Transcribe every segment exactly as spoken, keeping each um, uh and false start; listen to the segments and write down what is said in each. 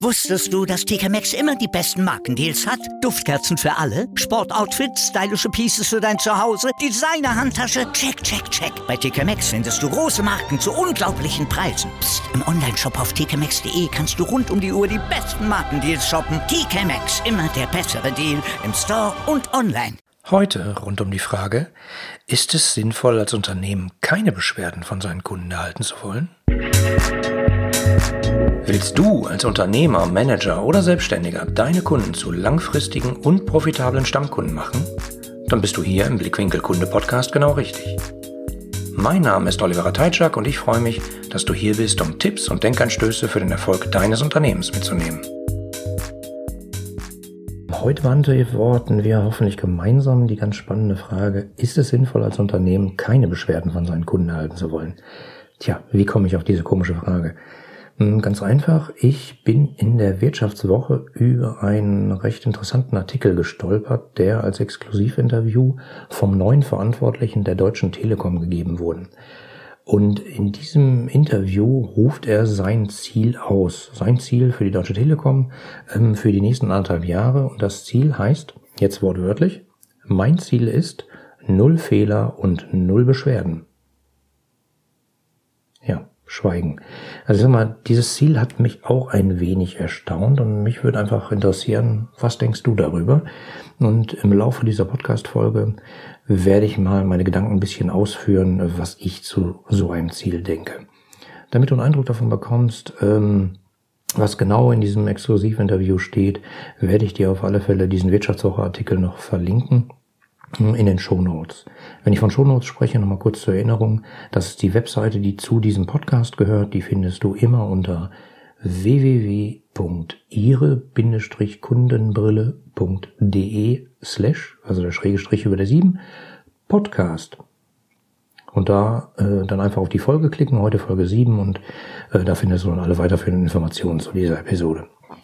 Wusstest du, dass T K Maxx immer die besten Markendeals hat? Duftkerzen für alle, Sportoutfits, stylische Pieces für dein Zuhause, Designer-Handtasche, check, check, check. Bei T K Maxx findest du große Marken zu unglaublichen Preisen. Psst. Im Onlineshop auf t k maxx punkt d e kannst du rund um die Uhr die besten Markendeals shoppen. T K Maxx, immer der bessere Deal im Store und online. Heute rund um die Frage, ist es sinnvoll, als Unternehmen keine Beschwerden von seinen Kunden erhalten zu wollen? Willst du als Unternehmer, Manager oder Selbstständiger deine Kunden zu langfristigen und profitablen Stammkunden machen? Dann bist du hier im Blickwinkel Kunde Podcast genau richtig. Mein Name ist Oliver Ratajczak und ich freue mich, dass du hier bist, um Tipps und Denkanstöße für den Erfolg deines Unternehmens mitzunehmen. Heute beantworten wir hoffentlich gemeinsam die ganz spannende Frage, ist es sinnvoll, als Unternehmen keine Beschwerden von seinen Kunden erhalten zu wollen? Tja, wie komme ich auf diese komische Frage? Ganz einfach, ich bin in der Wirtschaftswoche über einen recht interessanten Artikel gestolpert, der als Exklusivinterview vom neuen Verantwortlichen der Deutschen Telekom gegeben wurde. Und in diesem Interview ruft er sein Ziel aus, sein Ziel für die Deutsche Telekom ähm, für die nächsten anderthalb Jahre. Und das Ziel heißt, jetzt wortwörtlich, mein Ziel ist null Fehler und null Beschwerden. Ja. Schweigen. Also ich sag mal, dieses Ziel hat mich auch ein wenig erstaunt und mich würde einfach interessieren, was denkst du darüber? Und im Laufe dieser Podcast-Folge werde ich mal meine Gedanken ein bisschen ausführen, was ich zu so einem Ziel denke. Damit du einen Eindruck davon bekommst, ähm, was genau in diesem Exklusivinterview steht, werde ich dir auf alle Fälle diesen Wirtschaftswoche-Artikel noch verlinken in den Shownotes. Wenn ich von Shownotes spreche, nochmal kurz zur Erinnerung, das ist die Webseite, die zu diesem Podcast gehört, die findest du immer unter w w w punkt ihre kundenbrille punkt d e slash, also der schräge Strich über der sieben, Podcast. Und da äh, dann einfach auf die Folge klicken, heute Folge sieben, und äh, da findest du dann alle weiterführenden Informationen zu dieser Episode.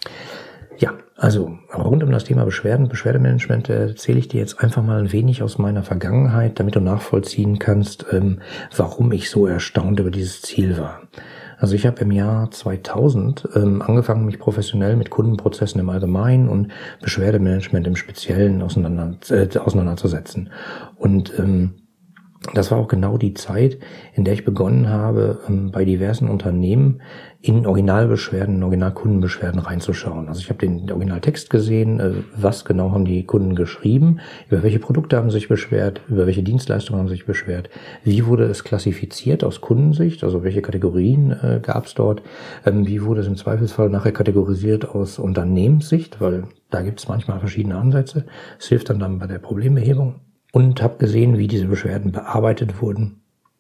Ja, also rund um das Thema Beschwerden, Beschwerdemanagement erzähle ich dir jetzt einfach mal ein wenig aus meiner Vergangenheit, damit du nachvollziehen kannst, ähm, warum ich so erstaunt über dieses Ziel war. Also ich habe im Jahr zweitausend ähm, angefangen, mich professionell mit Kundenprozessen im Allgemeinen und Beschwerdemanagement im Speziellen auseinander, äh, auseinanderzusetzen. Und ähm, das war auch genau die Zeit, in der ich begonnen habe, bei diversen Unternehmen in Originalbeschwerden, in Originalkundenbeschwerden reinzuschauen. Also ich habe den Originaltext gesehen, was genau haben die Kunden geschrieben, über welche Produkte haben sie sich beschwert, über welche Dienstleistungen haben sie sich beschwert, wie wurde es klassifiziert aus Kundensicht, also welche Kategorien äh, gab es dort, ähm, wie wurde es im Zweifelsfall nachher kategorisiert aus Unternehmenssicht, weil da gibt es manchmal verschiedene Ansätze. Es hilft dann, dann bei der Problembehebung. Und habe gesehen, wie diese Beschwerden bearbeitet wurden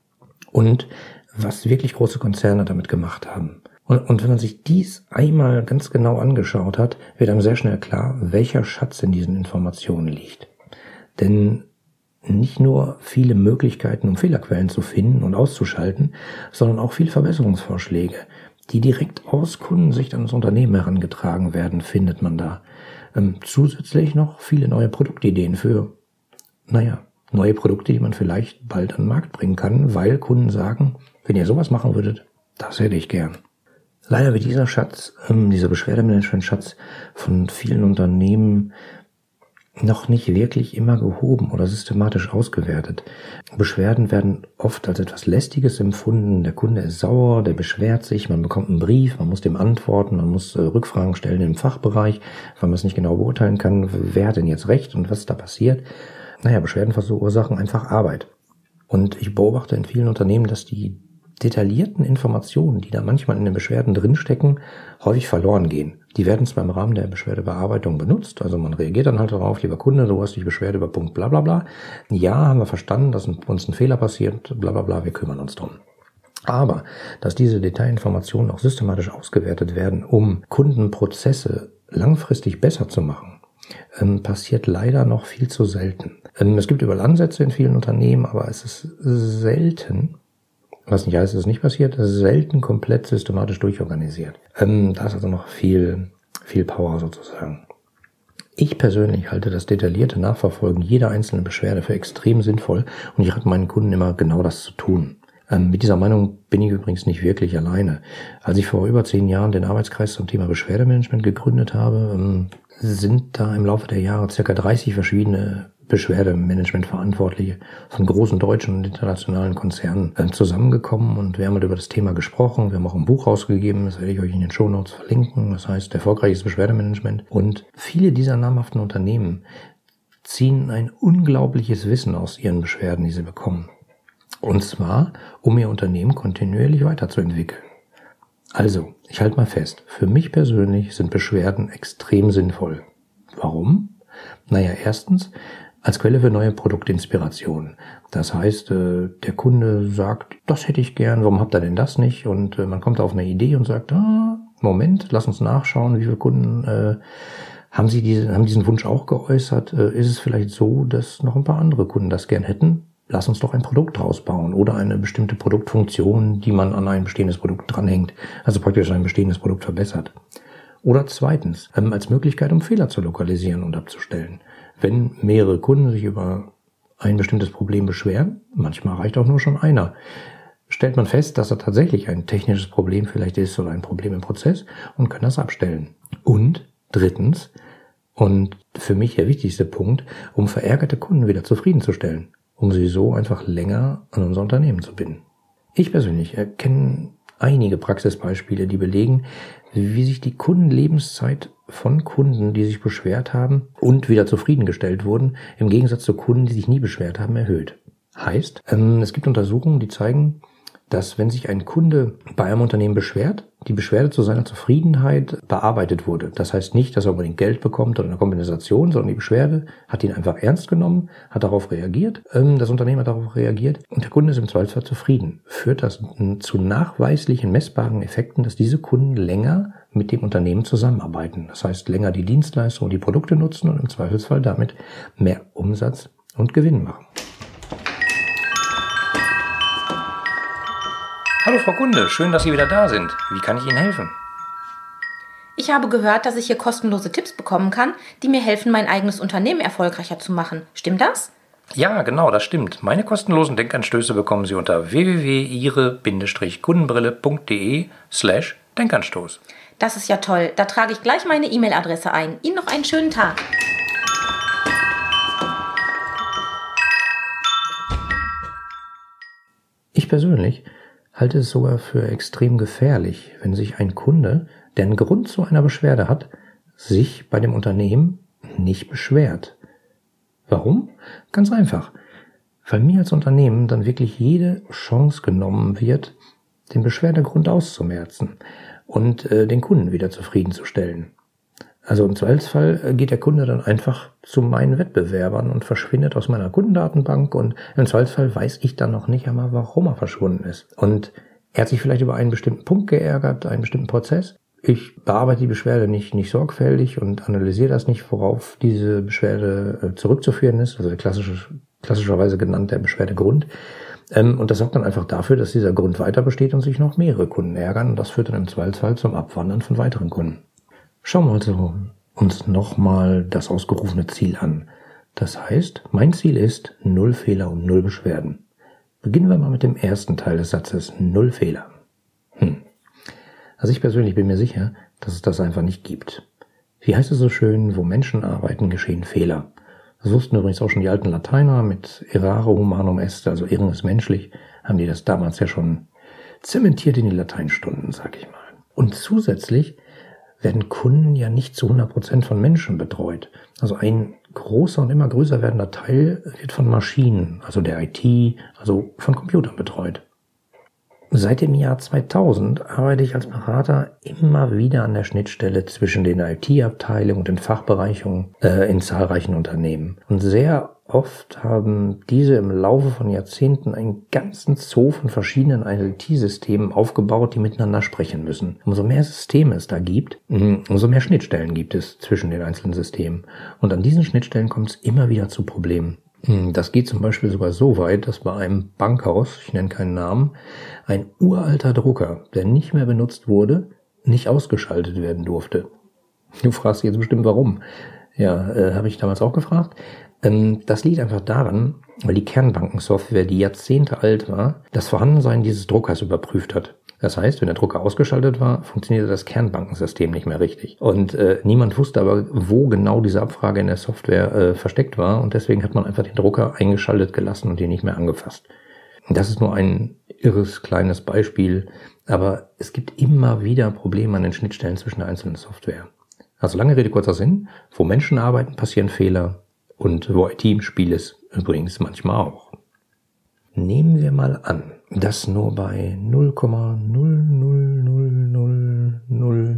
und was wirklich große Konzerne damit gemacht haben. Und, und wenn man sich dies einmal ganz genau angeschaut hat, wird einem sehr schnell klar, welcher Schatz in diesen Informationen liegt. Denn nicht nur viele Möglichkeiten, um Fehlerquellen zu finden und auszuschalten, sondern auch viele Verbesserungsvorschläge, die direkt aus Kundensicht an das Unternehmen herangetragen werden, findet man da. Ähm, zusätzlich noch viele neue Produktideen für Naja, neue Produkte, die man vielleicht bald an den Markt bringen kann, weil Kunden sagen, wenn ihr sowas machen würdet, das hätte ich gern. Leider wird dieser Schatz, ähm, dieser Beschwerdemanagement-Schatz von vielen Unternehmen noch nicht wirklich immer gehoben oder systematisch ausgewertet. Beschwerden werden oft als etwas Lästiges empfunden. Der Kunde ist sauer, der beschwert sich, man bekommt einen Brief, man muss dem antworten, man muss äh, Rückfragen stellen im Fachbereich, weil man es nicht genau beurteilen kann, wer hat denn jetzt recht und was ist da passiert. Naja, Beschwerden verursachen einfach Arbeit. Und ich beobachte in vielen Unternehmen, dass die detaillierten Informationen, die da manchmal in den Beschwerden drinstecken, häufig verloren gehen. Die werden zwar im Rahmen der Beschwerdebearbeitung benutzt, also man reagiert dann halt darauf, lieber Kunde, du hast dich beschwert über Punkt bla bla bla. Ja, haben wir verstanden, dass uns ein Fehler passiert, bla bla bla, wir kümmern uns drum. Aber, dass diese Detailinformationen auch systematisch ausgewertet werden, um Kundenprozesse langfristig besser zu machen, Ähm, passiert leider noch viel zu selten. Ähm, es gibt überall Ansätze in vielen Unternehmen, aber es ist selten, was nicht heißt, es ist nicht passiert, es ist selten komplett systematisch durchorganisiert. Ähm, da ist also noch viel, viel Power sozusagen. Ich persönlich halte das detaillierte Nachverfolgen jeder einzelnen Beschwerde für extrem sinnvoll und ich rate meinen Kunden immer genau das zu tun. Ähm, mit dieser Meinung bin ich übrigens nicht wirklich alleine. Als ich vor über zehn Jahren den Arbeitskreis zum Thema Beschwerdemanagement gegründet habe, ähm, sind da im Laufe der Jahre circa dreißig verschiedene Beschwerdemanagement-Verantwortliche von großen deutschen und internationalen Konzernen äh, zusammengekommen und wir haben über das Thema gesprochen. Wir haben auch ein Buch rausgegeben, das werde ich euch in den Shownotes verlinken. Das heißt, erfolgreiches Beschwerdemanagement. Und viele dieser namhaften Unternehmen ziehen ein unglaubliches Wissen aus ihren Beschwerden, die sie bekommen. Und zwar, um ihr Unternehmen kontinuierlich weiterzuentwickeln. Also, ich halte mal fest, für mich persönlich sind Beschwerden extrem sinnvoll. Warum? Naja, erstens, als Quelle für neue Produktinspirationen. Das heißt, der Kunde sagt, das hätte ich gern, warum habt ihr denn das nicht? Und man kommt auf eine Idee und sagt, ah, Moment, lass uns nachschauen, wie viele Kunden äh, haben sie diese, haben diesen Wunsch auch geäußert? Äh, ist es vielleicht so, dass noch ein paar andere Kunden das gern hätten? Lass uns doch ein Produkt draus bauen oder eine bestimmte Produktfunktion, die man an ein bestehendes Produkt dranhängt, also praktisch ein bestehendes Produkt verbessert. Oder zweitens, ähm, als Möglichkeit, um Fehler zu lokalisieren und abzustellen. Wenn mehrere Kunden sich über ein bestimmtes Problem beschweren, manchmal reicht auch nur schon einer, stellt man fest, dass da tatsächlich ein technisches Problem vielleicht ist oder ein Problem im Prozess und kann das abstellen. Und drittens, und für mich der wichtigste Punkt, um verärgerte Kunden wieder zufriedenzustellen, um sie so einfach länger an unser Unternehmen zu binden. Ich persönlich erkenne einige Praxisbeispiele, die belegen, wie sich die Kundenlebenszeit von Kunden, die sich beschwert haben und wieder zufriedengestellt wurden, im Gegensatz zu Kunden, die sich nie beschwert haben, erhöht. Heißt, ähm, es gibt Untersuchungen, die zeigen, dass wenn sich ein Kunde bei einem Unternehmen beschwert, die Beschwerde zu seiner Zufriedenheit bearbeitet wurde. Das heißt nicht, dass er unbedingt Geld bekommt oder eine Kompensation, sondern die Beschwerde hat ihn einfach ernst genommen, hat darauf reagiert, ähm, das Unternehmen hat darauf reagiert und der Kunde ist im Zweifelsfall zufrieden. Führt das zu nachweislichen, messbaren Effekten, dass diese Kunden länger mit dem Unternehmen zusammenarbeiten. Das heißt, länger die Dienstleistung und die Produkte nutzen und im Zweifelsfall damit mehr Umsatz und Gewinn machen. Hallo Frau Kunde, schön, dass Sie wieder da sind. Wie kann ich Ihnen helfen? Ich habe gehört, dass ich hier kostenlose Tipps bekommen kann, die mir helfen, mein eigenes Unternehmen erfolgreicher zu machen. Stimmt das? Ja, genau, das stimmt. Meine kostenlosen Denkanstöße bekommen Sie unter w w w punkt ihre kundenbrille punkt de slash Denkanstoß. Das ist ja toll. Da trage ich gleich meine E-Mail-Adresse ein. Ihnen noch einen schönen Tag. Ich persönlich halte es sogar für extrem gefährlich, wenn sich ein Kunde, der einen Grund zu einer Beschwerde hat, sich bei dem Unternehmen nicht beschwert. Warum? Ganz einfach. Weil mir als Unternehmen dann wirklich jede Chance genommen wird, den Beschwerdegrund auszumerzen und äh, den Kunden wieder zufriedenzustellen. Also im Zweifelsfall geht der Kunde dann einfach zu meinen Wettbewerbern und verschwindet aus meiner Kundendatenbank und im Zweifelsfall weiß ich dann noch nicht einmal, warum er verschwunden ist. Und er hat sich vielleicht über einen bestimmten Punkt geärgert, einen bestimmten Prozess. Ich bearbeite die Beschwerde nicht, nicht sorgfältig und analysiere das nicht, worauf diese Beschwerde zurückzuführen ist, also der klassische, klassischerweise genannt der Beschwerdegrund. Und das sorgt dann einfach dafür, dass dieser Grund weiter besteht und sich noch mehrere Kunden ärgern und das führt dann im Zweifelsfall zum Abwandern von weiteren Kunden. Schauen wir also uns nochmal das ausgerufene Ziel an. Das heißt, mein Ziel ist null Fehler und null Beschwerden. Beginnen wir mal mit dem ersten Teil des Satzes, null Fehler. Hm. Also ich persönlich bin mir sicher, dass es das einfach nicht gibt. Wie heißt es so schön, wo Menschen arbeiten, geschehen Fehler. Das wussten übrigens auch schon die alten Lateiner mit errare humanum est, also Irren ist menschlich, haben die das damals ja schon zementiert in die Lateinstunden, sag ich mal. Und zusätzlich werden Kunden ja nicht zu hundert Prozent von Menschen betreut. Also ein großer und immer größer werdender Teil wird von Maschinen, also der I T, also von Computern betreut. Seit dem Jahr zweitausend arbeite ich als Berater immer wieder an der Schnittstelle zwischen den I T-Abteilungen und den Fachbereichen äh, in zahlreichen Unternehmen. Und sehr oft haben diese im Laufe von Jahrzehnten einen ganzen Zoo von verschiedenen I T-Systemen aufgebaut, die miteinander sprechen müssen. Umso mehr Systeme es da gibt, umso mehr Schnittstellen gibt es zwischen den einzelnen Systemen. Und an diesen Schnittstellen kommt es immer wieder zu Problemen. Das geht zum Beispiel sogar so weit, dass bei einem Bankhaus, ich nenne keinen Namen, ein uralter Drucker, der nicht mehr benutzt wurde, nicht ausgeschaltet werden durfte. Du fragst dich jetzt bestimmt, warum. Ja, äh, habe ich damals auch gefragt. Ähm, das liegt einfach daran, weil die Kernbankensoftware, die Jahrzehnte alt war, das Vorhandensein dieses Druckers überprüft hat. Das heißt, wenn der Drucker ausgeschaltet war, funktionierte das Kernbankensystem nicht mehr richtig. Und äh, niemand wusste aber, wo genau diese Abfrage in der Software äh, versteckt war. Und deswegen hat man einfach den Drucker eingeschaltet gelassen und ihn nicht mehr angefasst. Und das ist nur ein irres kleines Beispiel. Aber es gibt immer wieder Probleme an den Schnittstellen zwischen der einzelnen Software. Also lange Rede, kurzer Sinn. Wo Menschen arbeiten, passieren Fehler. Und wo I T im Spiel ist, übrigens manchmal auch. Nehmen wir mal an, dass nur bei null Komma null null null null null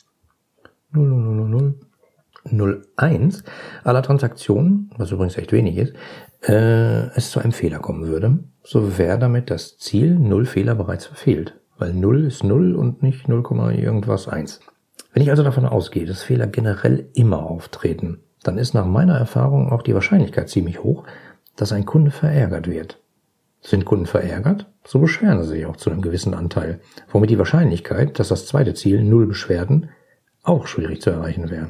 null null null null eins aller Transaktionen, was übrigens echt wenig ist, äh, es zu einem Fehler kommen würde, so wäre damit das Ziel null Fehler bereits verfehlt, weil null ist null und nicht null, irgendwas eins. Wenn ich also davon ausgehe, dass Fehler generell immer auftreten, dann ist nach meiner Erfahrung auch die Wahrscheinlichkeit ziemlich hoch, dass ein Kunde verärgert wird. Sind Kunden verärgert, so beschweren sie sich auch zu einem gewissen Anteil, womit die Wahrscheinlichkeit, dass das zweite Ziel, null Beschwerden, auch schwierig zu erreichen wäre.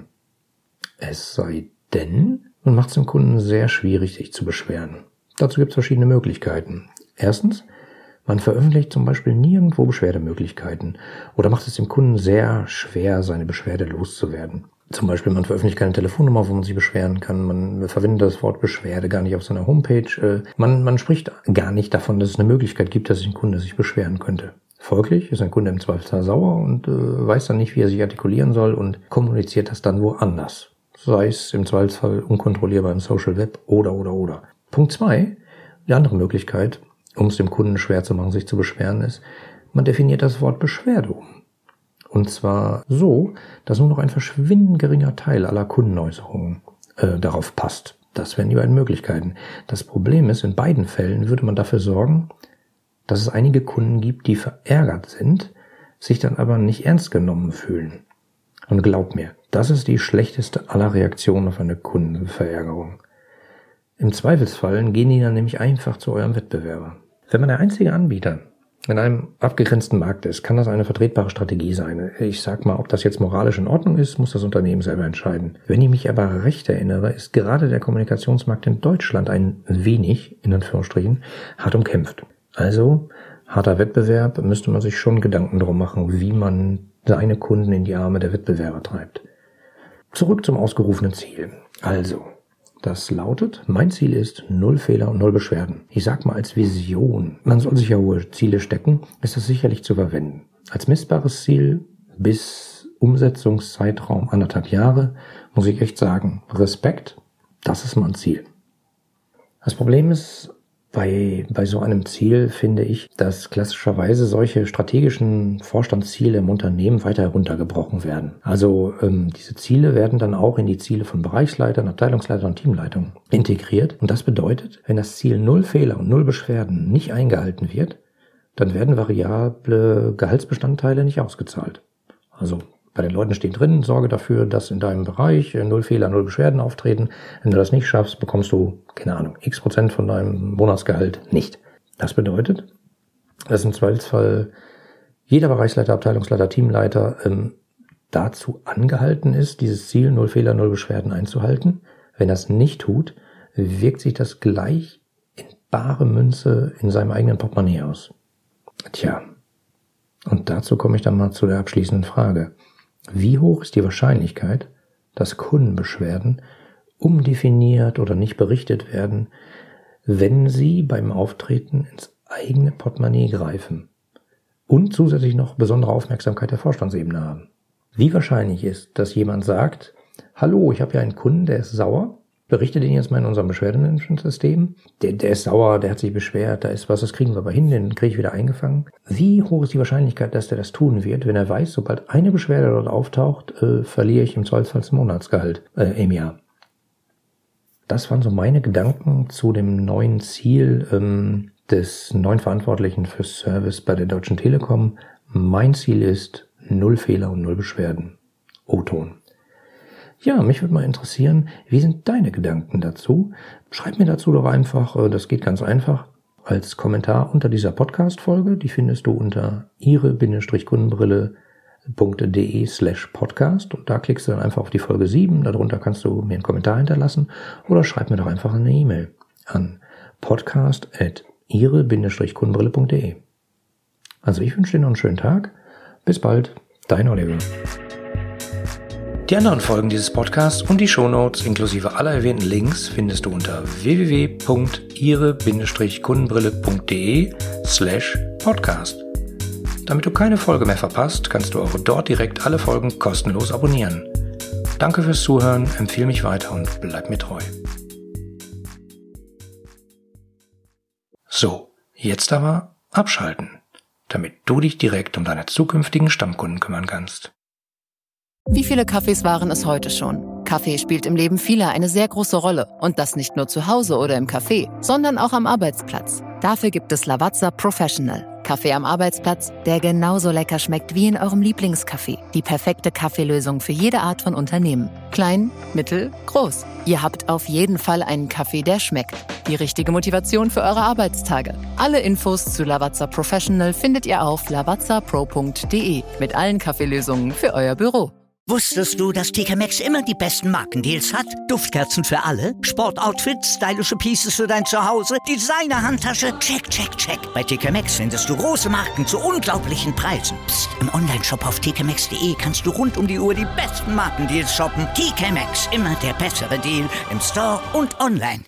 Es sei denn, man macht es dem Kunden sehr schwierig, sich zu beschweren. Dazu gibt es verschiedene Möglichkeiten. Erstens, man veröffentlicht zum Beispiel nirgendwo Beschwerdemöglichkeiten oder macht es dem Kunden sehr schwer, seine Beschwerde loszuwerden. Zum Beispiel, man veröffentlicht keine Telefonnummer, wo man sich beschweren kann. Man verwendet das Wort Beschwerde gar nicht auf seiner Homepage. Man, man spricht gar nicht davon, dass es eine Möglichkeit gibt, dass ein Kunde sich beschweren könnte. Folglich ist ein Kunde im Zweifelsfall sauer und äh, weiß dann nicht, wie er sich artikulieren soll und kommuniziert das dann woanders. Sei es im Zweifelsfall unkontrollierbar im Social Web oder, oder, oder. Punkt zwei, die andere Möglichkeit, um es dem Kunden schwer zu machen, sich zu beschweren, ist, man definiert das Wort Beschwerde um. Und zwar so, dass nur noch ein verschwindend geringer Teil aller Kundenäußerungen äh, darauf passt. Das wären die beiden Möglichkeiten. Das Problem ist, in beiden Fällen würde man dafür sorgen, dass es einige Kunden gibt, die verärgert sind, sich dann aber nicht ernst genommen fühlen. Und glaub mir, das ist die schlechteste aller Reaktionen auf eine Kundenverärgerung. Im Zweifelsfall gehen die dann nämlich einfach zu eurem Wettbewerber. Wenn man der einzige Anbieter in einem abgegrenzten Markt ist, kann das eine vertretbare Strategie sein. Ich sag mal, ob das jetzt moralisch in Ordnung ist, muss das Unternehmen selber entscheiden. Wenn ich mich aber recht erinnere, ist gerade der Kommunikationsmarkt in Deutschland ein wenig, in Anführungsstrichen, hart umkämpft. Also, harter Wettbewerb, müsste man sich schon Gedanken drum machen, wie man seine Kunden in die Arme der Wettbewerber treibt. Zurück zum ausgerufenen Ziel. Also, das lautet, mein Ziel ist null Fehler und null Beschwerden. Ich sag mal als Vision, man soll sich ja hohe Ziele stecken, ist das sicherlich zu verwenden. Als messbares Ziel bis Umsetzungszeitraum anderthalb Jahre, muss ich echt sagen, Respekt, das ist mein Ziel. Das Problem ist, bei, bei so einem Ziel finde ich, dass klassischerweise solche strategischen Vorstandsziele im Unternehmen weiter heruntergebrochen werden. Also ähm, diese Ziele werden dann auch in die Ziele von Bereichsleitern, Abteilungsleitern und Teamleitungen integriert. Und das bedeutet, wenn das Ziel null Fehler und null Beschwerden nicht eingehalten wird, dann werden variable Gehaltsbestandteile nicht ausgezahlt. Also bei den Leuten steht drin, sorge dafür, dass in deinem Bereich null Fehler, null Beschwerden auftreten. Wenn du das nicht schaffst, bekommst du, keine Ahnung, x Prozent von deinem Monatsgehalt nicht. Das bedeutet, dass im Zweifelsfall jeder Bereichsleiter, Abteilungsleiter, Teamleiter ähm, dazu angehalten ist, dieses Ziel null Fehler, null Beschwerden einzuhalten. Wenn er es nicht tut, wirkt sich das gleich in bare Münze in seinem eigenen Portemonnaie aus. Tja, und dazu komme ich dann mal zu der abschließenden Frage. Wie hoch ist die Wahrscheinlichkeit, dass Kundenbeschwerden umdefiniert oder nicht berichtet werden, wenn sie beim Auftreten ins eigene Portemonnaie greifen und zusätzlich noch besondere Aufmerksamkeit der Vorstandsebene haben? Wie wahrscheinlich ist, dass jemand sagt, hallo, ich habe ja einen Kunden, der ist sauer, berichte den jetzt mal in unserem Beschwerdemanagementsystem. Der, der ist sauer, der hat sich beschwert, da ist was, das kriegen wir aber hin, den kriege ich wieder eingefangen. Wie hoch ist die Wahrscheinlichkeit, dass der das tun wird, wenn er weiß, sobald eine Beschwerde dort auftaucht, äh, verliere ich im Zweifelsfall das Monatsgehalt äh, im Jahr? Das waren so meine Gedanken zu dem neuen Ziel ähm, des neuen Verantwortlichen für Service bei der Deutschen Telekom. Mein Ziel ist null Fehler und null Beschwerden. O-Ton. Ja, mich würde mal interessieren, wie sind deine Gedanken dazu? Schreib mir dazu doch einfach, das geht ganz einfach, als Kommentar unter dieser Podcast-Folge. Die findest du unter ihre-kundenbrille .de slash podcast und da klickst du dann einfach auf die Folge sieben. Darunter kannst du mir einen Kommentar hinterlassen oder schreib mir doch einfach eine E-Mail an podcast at ihre-kundenbrille punkt de. Also ich wünsche dir noch einen schönen Tag. Bis bald, dein Oliver. Die anderen Folgen dieses Podcasts und die Shownotes inklusive aller erwähnten Links findest du unter w w w punkt ihre-kundenbrille punkt de slash podcast. Damit du keine Folge mehr verpasst, kannst du auch dort direkt alle Folgen kostenlos abonnieren. Danke fürs Zuhören, empfehle mich weiter und bleib mir treu. So, jetzt aber abschalten, damit du dich direkt um deine zukünftigen Stammkunden kümmern kannst. Wie viele Kaffees waren es heute schon? Kaffee spielt im Leben vieler eine sehr große Rolle. Und das nicht nur zu Hause oder im Café, sondern auch am Arbeitsplatz. Dafür gibt es Lavazza Professional. Kaffee am Arbeitsplatz, der genauso lecker schmeckt wie in eurem Lieblingscafé. Die perfekte Kaffeelösung für jede Art von Unternehmen. Klein, mittel, groß. Ihr habt auf jeden Fall einen Kaffee, der schmeckt. Die richtige Motivation für eure Arbeitstage. Alle Infos zu Lavazza Professional findet ihr auf lavazza pro punkt de mit allen Kaffeelösungen für euer Büro. Wusstest du, dass T K Maxx immer die besten Markendeals hat? Duftkerzen für alle, Sportoutfits, stylische Pieces für dein Zuhause, Designer-Handtasche, check, check, check. Bei T K Maxx findest du große Marken zu unglaublichen Preisen. Psst. Im Onlineshop auf t k maxx punkt de kannst du rund um die Uhr die besten Markendeals shoppen. T K Maxx, immer der bessere Deal im Store und online.